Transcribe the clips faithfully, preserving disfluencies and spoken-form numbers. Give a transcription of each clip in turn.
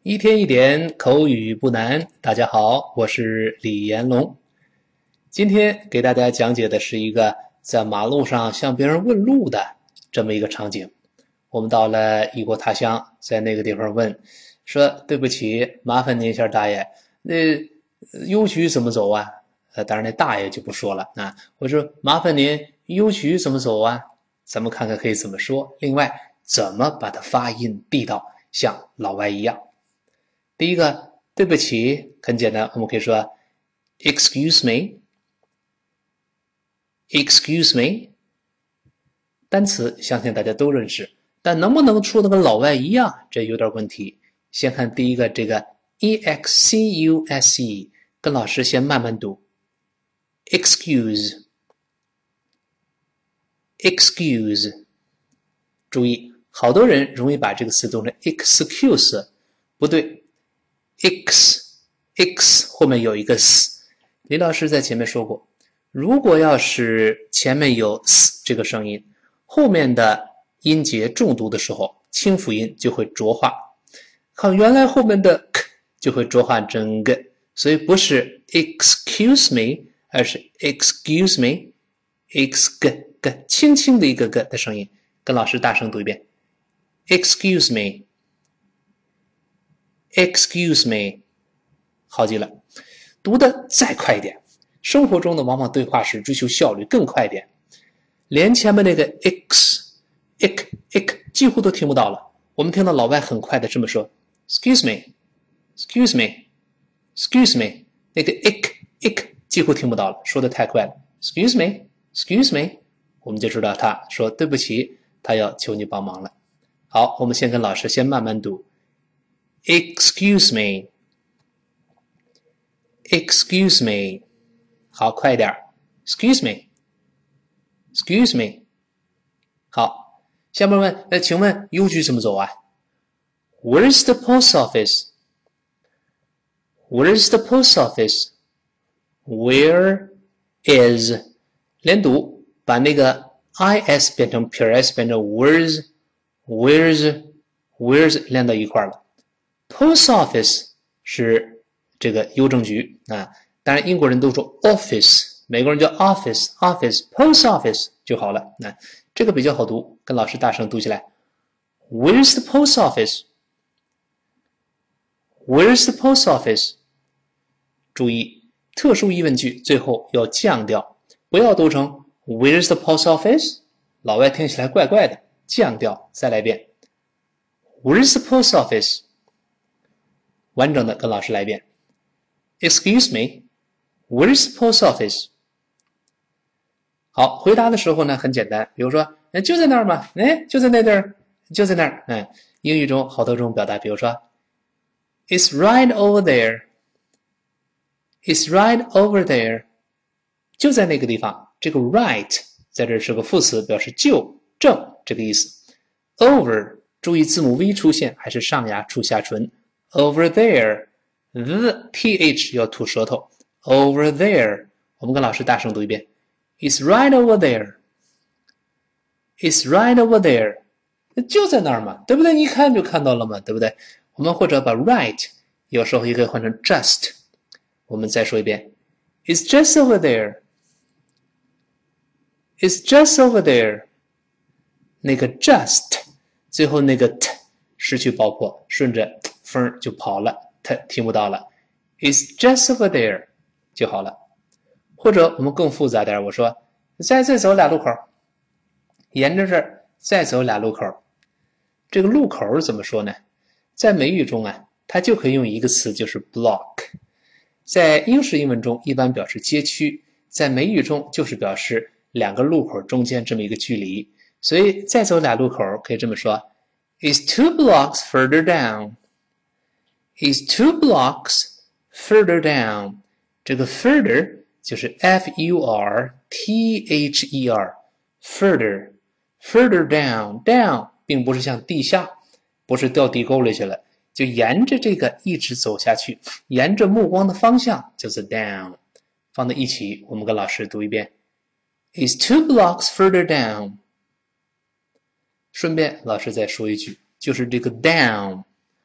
一天一点口语不难。大家好，我是李延龙。今天给大家讲解的是一个在马路上向别人问路的这么一个场景。我们到了异国他乡，在那个地方问说，对不起，麻烦您一下大爷，那邮局怎么走啊？呃，当然那大爷就不说了啊。我说麻烦您邮局怎么走啊？咱们看看可以怎么说。另外，怎么把它发音地道，像老外一样。第一个，对不起，很简单，我们可以说 excuse me excuse me。 单词相信大家都认识，但能不能说的跟老外一样，这有点问题。先看第一个，这个 excuse， 跟老师先慢慢读 excuse excuse。 注意，好多人容易把这个词读成 excuse， 不对， x x 后面有一个 s， 李老师在前面说过，如果要是前面有 s 这个声音，后面的音节重读的时候，清辅音就会浊化，看原来后面的 k 就会浊化整个，所以不是 excuse me， 而是 excuse me x g g 轻轻的一个 g 的声音，跟老师大声读一遍 excuse me excuse me。 好极了，读的再快一点，生活中的往往对话时追求效率更快一点，连前面那个 x ik ik 几乎都听不到了。我们听到老外很快的这么说 excuse me excuse me excuse me， 那个 ik ik 几乎听不到了，说的太快了 excuse me excuse me， 我们就知道他说对不起，他要求你帮忙了。好，我们先跟老师先慢慢读 excuse me excuse me。 好，快一点 excuse me excuse me。 好，下面问，那请问邮局怎么走啊？ Where's the post office? Where's the post office? Where is 连读，把那个 is 变成撇 s 变成 where's where's where's 连到一块了。 Post office 是这个邮政局啊，当然英国人都说 office， 美国人叫 office office post office 就好了。那这个比较好读，跟老师大声读起来 Where's the post office? Where's the post office? 注意，特殊疑问句最后要降调，不要读成 Where's the post office? 老外听起来怪怪的，降调，再来一遍 Where's the post office? 完整的跟老师来一遍 Excuse me, where's the post office? 好，回答的时候呢很简单，比如说就在那儿嘛，哎，就在那地儿，就在那儿。嗯，英语中好多种表达，比如说 It's right over there. It's right over there. 就在那个地方。这个 right 在这是个副词，表示就正这个意思。Over 注意字母 V 出现还是上牙触下唇 Over there the th 要吐舌头 Over there， 我们跟老师大声读一遍 It's right over there. It's right over there. 就在那儿嘛，对不对？你一看就看到了嘛，对不对？我们或者把 right 有时候也可以换成 just。 我们再说一遍 It's just over there. It's just over there. 那个 just 最后那个 t 失去爆破，顺着风就跑了， t 听不到了 It's just over there 就好了。或者我们更复杂点，我说再再走俩路口，沿着这儿再走俩路口。这个路口怎么说呢？在美语中啊，它就可以用一个词，就是 block。 在英式英文中一般表示街区，在美语中就是表示两个路口中间这么一个距离。所以再走俩路口可以这么说 It's two blocks further down. It's two blocks further down. 这个 further 就是 F U R T H E R further further down down 并不是像地下，不是掉地沟里去了，就沿着这个一直走下去，沿着目光的方向就是 down。 放在一起，我们跟老师读一遍 It's two blocks further down。 顺便老师再说一句，就是这个 down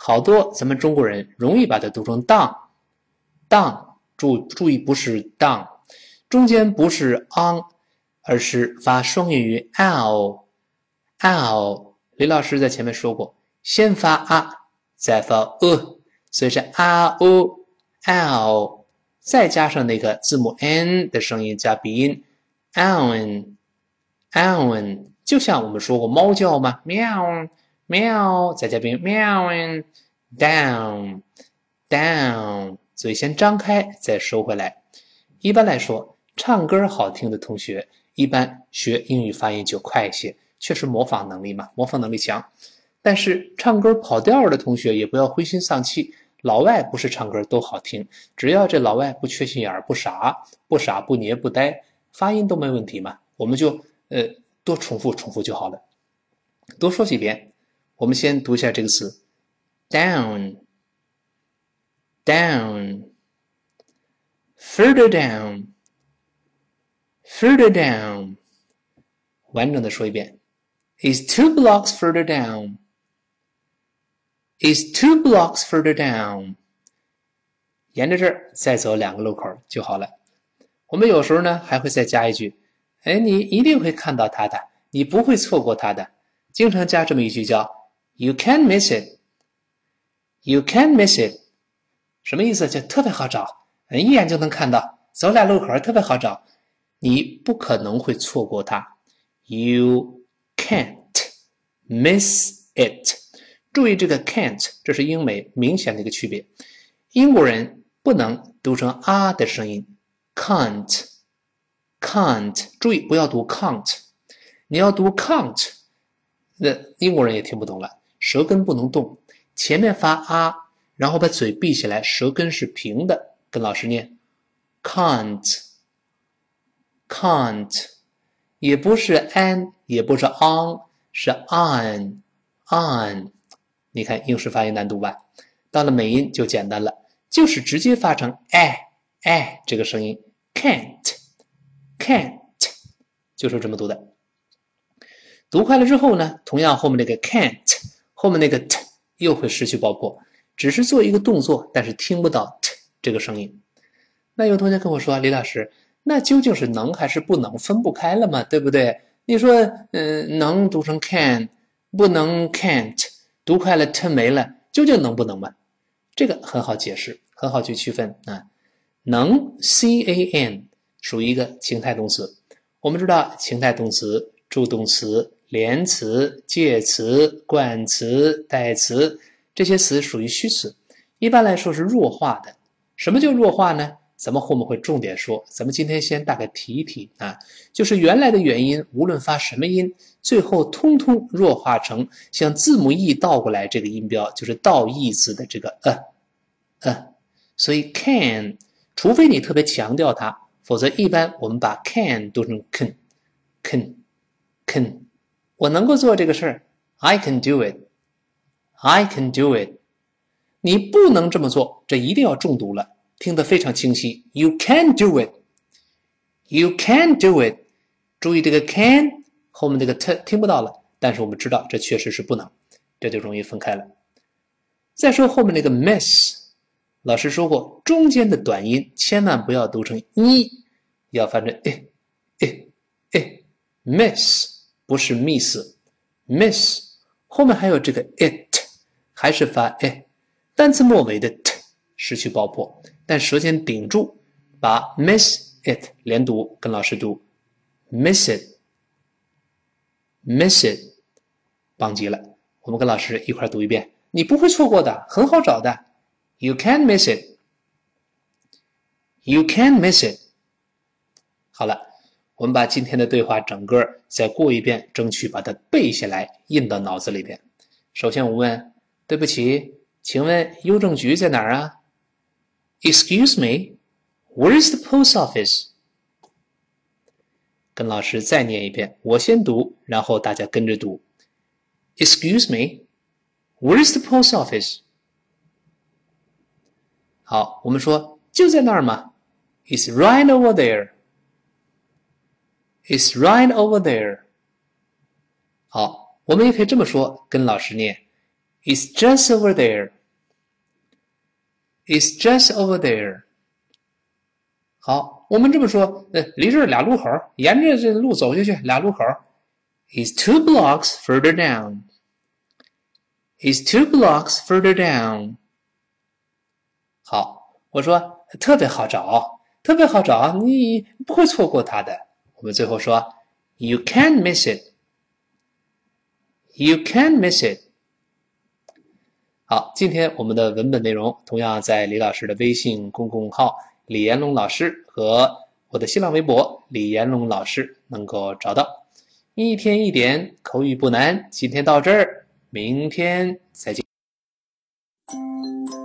好多咱们中国人容易把它读成 down down， 注注意不是 down， 中间不是 on， 而是发双元音 l l。李老师在前面说过，先发 a 再发 e， 所以是 a o l， 再加上那个字母 n 的声音加鼻音 allen allen， 就像我们说过猫叫嘛，喵喵，再加鼻音喵 down down， 所以先张开再收回来。一般来说，唱歌好听的同学一般学英语发音就快一些，确实模仿能力嘛，模仿能力强。但是唱歌跑调的同学也不要灰心丧气，老外不是唱歌都好听，只要这老外不缺心眼儿，不傻不傻不捏不呆，发音都没问题嘛，我们就呃多重复重复就好了。多说几遍。我们先读一下这个词 down down further down further down， 完整的说一遍 is two blocks further down is two blocks further down， 沿着这儿再走两个路口就好了。我们有时候呢还会再加一句，哎，你一定会看到它的，你不会错过它的，经常加这么一句叫 you can't miss it you can't miss it， 什么意思？就特别好找，一眼就能看到，走俩路口特别好找，你不可能会错过它。 you can't miss it， 注意这个 can't， 这是英美明显的一个区别。英国人不能读成啊的声音 can't can't， 注意不要读 can't， 你要读 can't， 那英国人也听不懂了，舌根不能动，前面发啊，然后把嘴闭起来，舌根是平的，跟老师念 can't can't， 也不是 an 也不是 on， 是 on on， 你看英式发音难读吧？到了美音就简单了，就是直接发成哎哎这个声音 can't can't， 就是这么读的。读快了之后呢，同样后面那个 can't 后面那个 t 又会失去爆破，只是做一个动作，但是听不到 t 这个声音。那有同学跟我说，李老师，那究竟是能还是不能分不开了嘛，对不对？你说呃，能读成 can， 不能 can't， 读快了 t 没了，究竟能不能嘛？这个很好解释，很好去区分啊。能 can 属于一个情态动词，我们知道情态动词、助动词、连词、介词、冠词、代词，这些词属于虚词，一般来说是弱化的。什么叫弱化呢？咱们后面会重点说，咱们今天先大概提一提啊，就是原来的元音无论发什么音，最后通通弱化成像字母 E 倒过来这个音标，就是倒 E 字的这个呃呃，所以 can 除非你特别强调它，否则一般我们把 can 读成 can can can， 我能够做这个事儿 I can do it I can do it， 你不能这么做，这一定要重读了，听得非常清晰 You can do it You can do it， 注意这个 can 后面这个 t 听不到了，但是我们知道这确实是不能，这就容易分开了。再说后面那个 miss， 老师说过中间的短音千万不要读成一，要翻成诶诶诶 miss 不是 miss miss， 后面还有这个 it 还是发诶，单词末尾的 t 失去爆破，但舌尖顶住，把 miss it 连读，跟老师读 miss it miss it， 棒极了。我们跟老师一块读一遍，你不会错过的，很好找的。 You can't miss it You can't miss it。 好了，我们把今天的对话整个再过一遍，争取把它背下来，印到脑子里边。首先我问，对不起，请问邮政局在哪儿啊？ Excuse me Where is the post office？ 跟老师再念一遍，我先读，然后大家跟着读。 Excuse me Where is the post office？ 好，我们说就在那儿嘛， It's right over there It's right over there。 好，我们也可以这么说，跟老师念 It's just over there. It's just over there. 好，我们这么说，呃，离这儿俩路口，沿着这路走下去，俩路口。It's two blocks further down. It's two blocks further down. 好，我说特别好找，特别好找，你不会错过它的。我们最后说 You can't miss it. You can't miss it. 好，今天我们的文本内容同样在李老师的微信公众号李延龙老师和我的新浪微博李延龙老师能够找到。一天一点，口语不难。今天到这儿，明天再见。